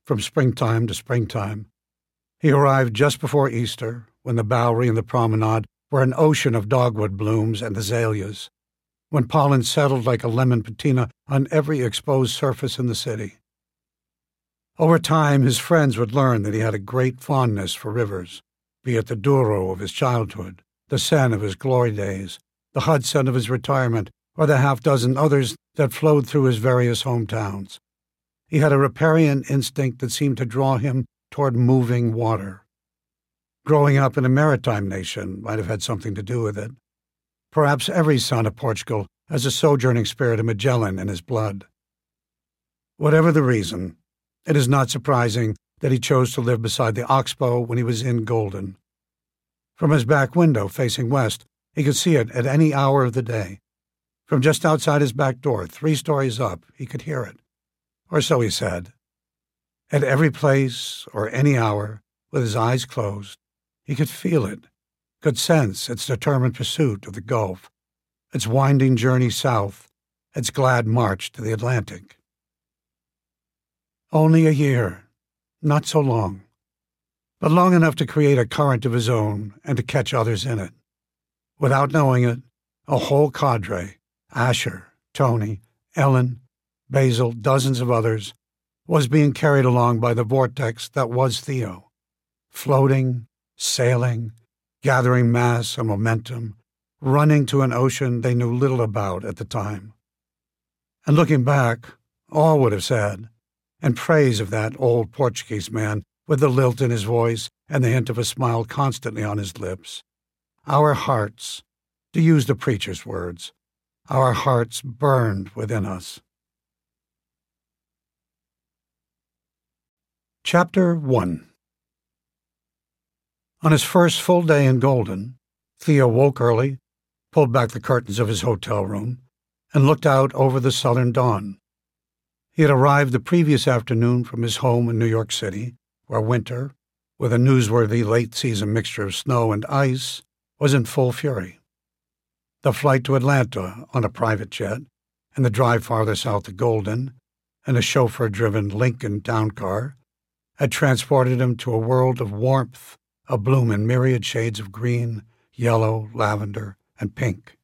from springtime to springtime. He arrived just before Easter, when the Bowery and the promenade were an ocean of dogwood blooms and azaleas, when pollen settled like a lemon patina on every exposed surface in the city. Over time, his friends would learn that he had a great fondness for rivers, be it the Douro of his childhood, the Seine of his glory days, the Hudson of his retirement, or the half-dozen others that flowed through his various hometowns. He had a riparian instinct that seemed to draw him toward moving water. Growing up in a maritime nation might have had something to do with it. Perhaps every son of Portugal has a sojourning spirit of Magellan in his blood. Whatever the reason, it is not surprising that he chose to live beside the Oxbow when he was in Golden. From his back window facing west, he could see it at any hour of the day. From just outside his back door, 3 stories up, he could hear it. Or so he said. At every place or any hour, with his eyes closed, he could feel it, could sense its determined pursuit of the Gulf, its winding journey south, its glad march to the Atlantic. Only a year, not so long, but long enough to create a current of his own and to catch others in it. Without knowing it, a whole cadre, Asher, Tony, Ellen, Basil, dozens of others, was being carried along by the vortex that was Theo, floating, sailing, gathering mass and momentum, running to an ocean they knew little about at the time. And looking back, all would have said, in praise of that old Portuguese man with the lilt in his voice and the hint of a smile constantly on his lips, our hearts, to use the preacher's words, our hearts burned within us. Chapter 1. On his first full day in Golden, Theo woke early, pulled back the curtains of his hotel room, and looked out over the southern dawn. He had arrived the previous afternoon from his home in New York City, where winter, with a newsworthy late-season mixture of snow and ice, was in full fury. The flight to Atlanta on a private jet, and the drive farther south to Golden, in a chauffeur-driven Lincoln town car, had transported him to a world of warmth, abloom in myriad shades of green, yellow, lavender, and pink.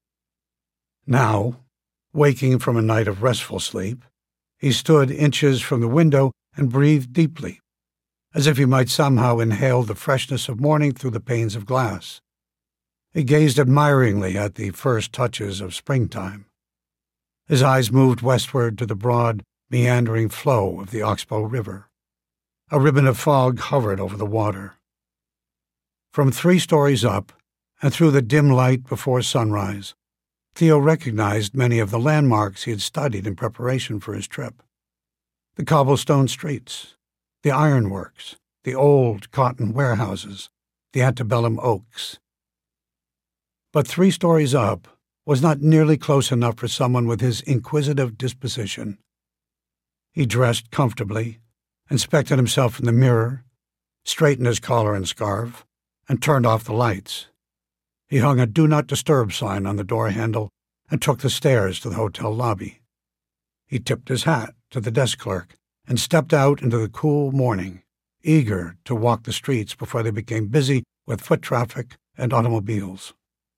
Now, waking from a night of restful sleep, he stood inches from the window and breathed deeply, as if he might somehow inhale the freshness of morning through the panes of glass. He gazed admiringly at the first touches of springtime. His eyes moved westward to the broad, meandering flow of the Oxbow River. A ribbon of fog hovered over the water. From 3 stories up, and through the dim light before sunrise, Theo recognized many of the landmarks he had studied in preparation for his trip. The cobblestone streets, the ironworks, the old cotton warehouses, the antebellum oaks. But 3 stories up was not nearly close enough for someone with his inquisitive disposition. He dressed comfortably, inspected himself in the mirror, straightened his collar and scarf, and turned off the lights. He hung a Do Not Disturb sign on the door handle and took the stairs to the hotel lobby. He tipped his hat to the desk clerk and stepped out into the cool morning, eager to walk the streets before they became busy with foot traffic and automobiles.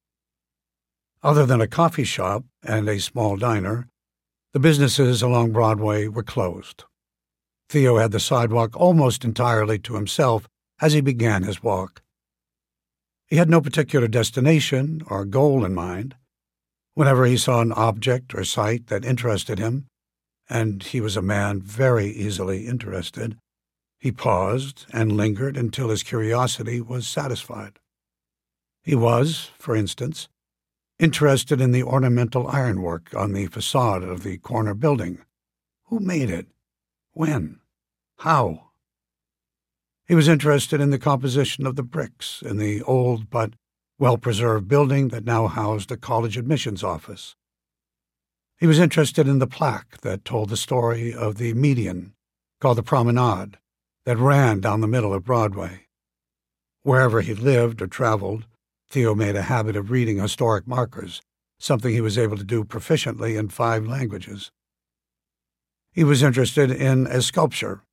Other than a coffee shop and a small diner, the businesses along Broadway were closed. Theo had the sidewalk almost entirely to himself as he began his walk. He had no particular destination or goal in mind. Whenever he saw an object or sight that interested him, and he was a man very easily interested, he paused and lingered until his curiosity was satisfied. He was, for instance, interested in the ornamental ironwork on the facade of the corner building. Who made it? When? How? He was interested in the composition of the bricks in the old but well-preserved building that now housed a college admissions office. He was interested in the plaque that told the story of the median, called the Promenade, that ran down the middle of Broadway. Wherever he lived or traveled, Theo made a habit of reading historic markers, something he was able to do proficiently in 5 languages. He was interested in a sculpture